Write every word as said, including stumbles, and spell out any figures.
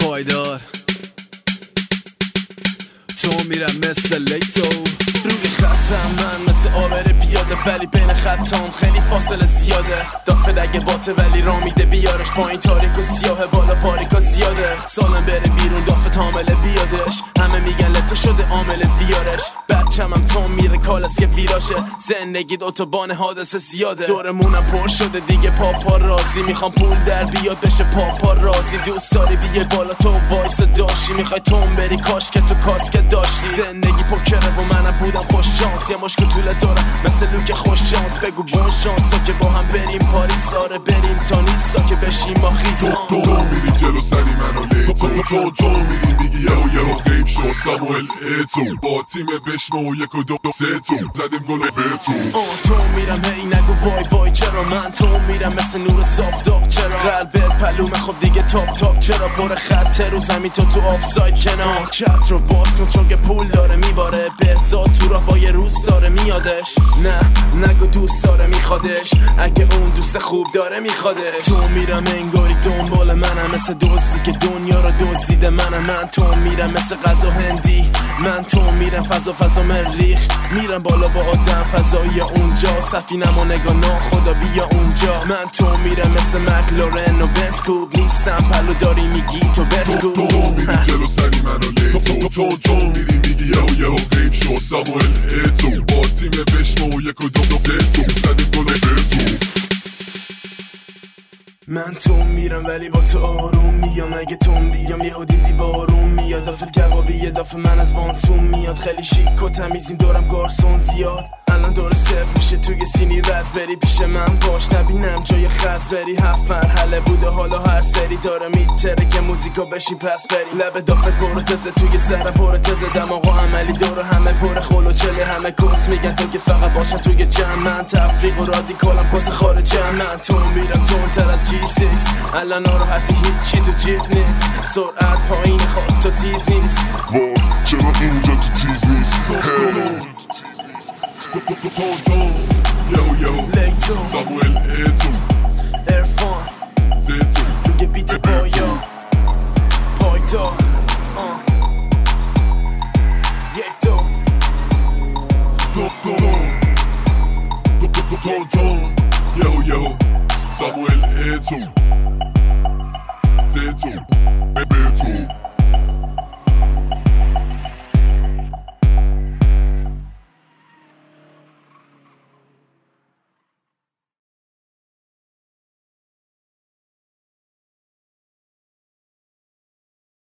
پایدار تو میرم مثل لیتو روی خطم من مثل آبر پیاده ولی بین خطام خیلی فاصله زیاده دافت اگه باته ولی را میده بیارش پایین تاریک و سیاه بالا پاریکا زیاده سالم بره بیرون دافت حامله بیادش همه میگن لطه شده عامل ویارش بچم هم تون میره کالس که ویراشه زندگی اتوبان حادثه زیاده دورمونم پر شده دیگه پاپا رازی میخوام پول در بیاد بشه پاپا رازی دوست داری بیه بالا تو وایس داشتی میخوای تون بری کاش که تو کاسک داشتی زندگی پوکره و منم بودم خوش شانس یه مشکل طوله دارم مثل لوک خوش شانس بگو بون شانسا که با هم بریم پاریس آره بریم تا نیستا که بشیم ما خیز تو تو میری جلو سری منو لیتو تو تو تو میری میگی یهو یهو غیب شو ساموئل ایتو با تیم بشمو یک و دو سه تو زدیم گل بهتو آه تو میرم هی نگو وای وای چرا من تو میرم مثل نور صافتاب چرا قلبت پلومه خب دیگه تاپ تاپ چرا پر خط رو زمین تو تو آفساید کنار چت رو باز کن چون که پول داره میباره بهزاد تو راه با یه روز داره میادش نه نگو دوست داره میخوادش اگه اون دوست خوب داره میخوادش تو میرم انگاری دنبال منم مثل دوستی که دنیا رو دزدیده منم من تو میرم مثل غذا هندی من تو میرم فضا فضا مریخ میرم بالا با آدم فضایی اونجا سفینم و نگاه ناخدا بیا اونجا من تو میرم مثل مکلارن و بسکوب نیستم پلو داری میگی تو بسکوب تو تو میری جلو سری منو لیتو تو تو تو میری میگی یهو یهو غیب شو ساموئل ایتو با تیم بشمو یک و دو سه تو زدیم گل بهتو من تو میرم ولی با تو آروم میام اگه تو بیام یهو دیدی بارون میاد دافت کبابی یه دافه من از بانتون میاد خیلی شیک و تمیزیم دورم گارسون زیاد الان دور صرف میشه توی سینی رز بری پیش من باش نبینم جای خز بری هفت مرحله بوده حالا هر سری داره میتره که موزیکا بشین پس بری لب دافت برو تزه توی سر پر تزه دماغ و عملی دور همه پر خلو چله همه کس میگن تو که فقط باشن توی جمع من تفریق و رادیکالم کس خارجم من تو میرم تون تر از جی سیکس الان ناراحتی هیچی تو جیب نیست سرعت پایین خود تو تیز نیست وای چرا اینجا تو تیز نیست تو تو تو تو یهو یهو لیتو ساموئل ایتو ارفان زیتو روی بیت بایا پایدار یک دو تو تو تو تو تو تو یهو یهو ساموئل ایتو زیتو